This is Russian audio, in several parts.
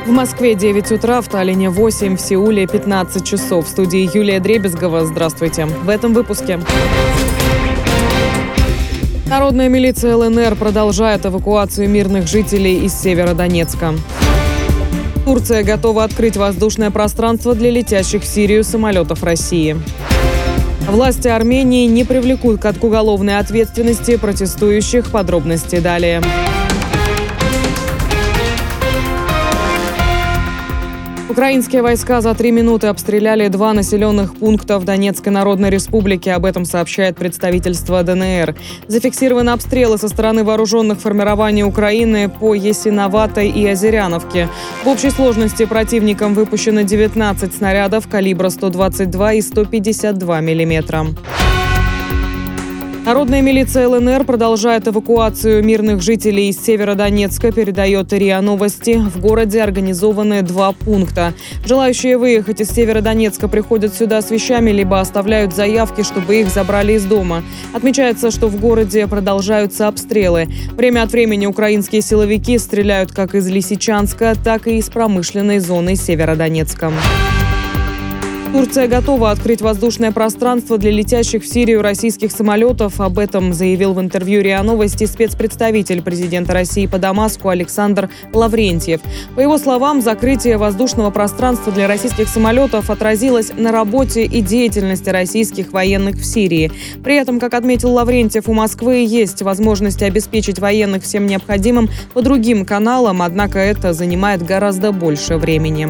В Москве 9 утра, в Таллине 8, в Сеуле 15 часов. В студии Юлия Дребезгова. Здравствуйте. В этом выпуске. Народная милиция ЛНР продолжает эвакуацию мирных жителей из Северодонецка. Турция готова открыть воздушное пространство для летящих в Сирию самолетов России. Власти Армении не привлекут к уголовной ответственности протестующих. Подробности далее. Украинские войска за 3 минуты обстреляли 2 населенных пункта в Донецкой Народной Республике. Об этом сообщает представительство ДНР. Зафиксированы обстрелы со стороны вооруженных формирований Украины по Ясиноватой и Озеряновке. В общей сложности противником выпущено 19 снарядов калибра 122 и 152 миллиметра. Народная милиция ЛНР продолжает эвакуацию мирных жителей из Северодонецка, передает РИА Новости. В городе организованы 2 пункта. Желающие выехать из Северодонецка приходят сюда с вещами, либо оставляют заявки, чтобы их забрали из дома. Отмечается, что в городе продолжаются обстрелы. Время от времени украинские силовики стреляют как из Лисичанска, так и из промышленной зоны Северодонецка. Турция готова открыть воздушное пространство для летящих в Сирию российских самолетов. Об этом заявил в интервью РИА Новости спецпредставитель президента России по Дамаску Александр Лаврентьев. По его словам, закрытие воздушного пространства для российских самолетов отразилось на работе и деятельности российских военных в Сирии. При этом, как отметил Лаврентьев, у Москвы есть возможность обеспечить военных всем необходимым по другим каналам, однако это занимает гораздо больше времени.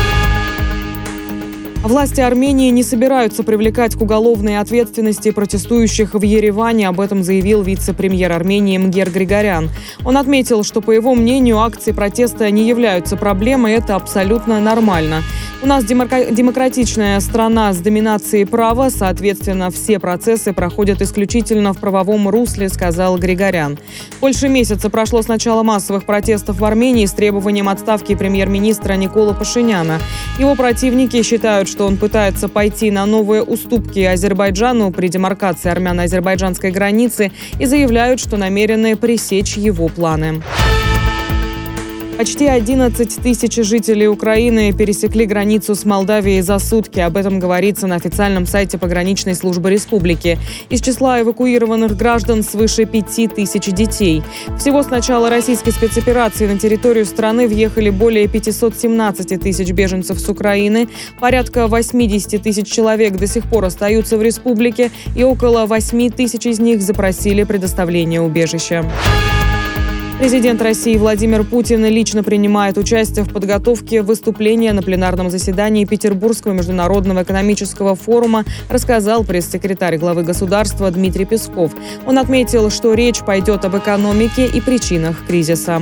Власти Армении не собираются привлекать к уголовной ответственности протестующих в Ереване. Об этом заявил вице-премьер Армении Мгер Григорян. Он отметил, что, по его мнению, акции протеста не являются проблемой, это абсолютно нормально. У нас демократичная страна с доминацией права, соответственно, все процессы проходят исключительно в правовом русле, сказал Григорян. Больше месяца прошло с начала массовых протестов в Армении с требованием отставки премьер-министра Никола Пашиняна. Его противники считают, что он пытается пойти на новые уступки Азербайджану при демаркации армяно-азербайджанской границы и заявляют, что намерены пресечь его планы. Почти 11 тысяч жителей Украины пересекли границу с Молдавией за сутки. Об этом говорится на официальном сайте пограничной службы республики. Из числа эвакуированных граждан свыше 5 тысяч детей. Всего с начала российской спецоперации на территорию страны въехали более 517 тысяч беженцев с Украины. Порядка 80 тысяч человек до сих пор остаются в республике, и около 8 тысяч из них запросили предоставление убежища. Президент России Владимир Путин лично принимает участие в подготовке выступления на пленарном заседании Петербургского международного экономического форума, рассказал пресс-секретарь главы государства Дмитрий Песков. Он отметил, что речь пойдет об экономике и причинах кризиса.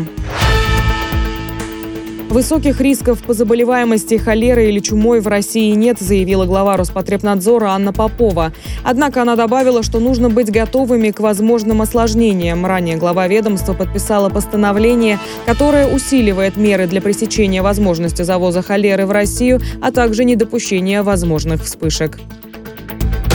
Высоких рисков по заболеваемости холерой или чумой в России нет, заявила глава Роспотребнадзора Анна Попова. Однако она добавила, что нужно быть готовыми к возможным осложнениям. Ранее глава ведомства подписала постановление, которое усиливает меры для пресечения возможности завоза холеры в Россию, а также недопущения возможных вспышек.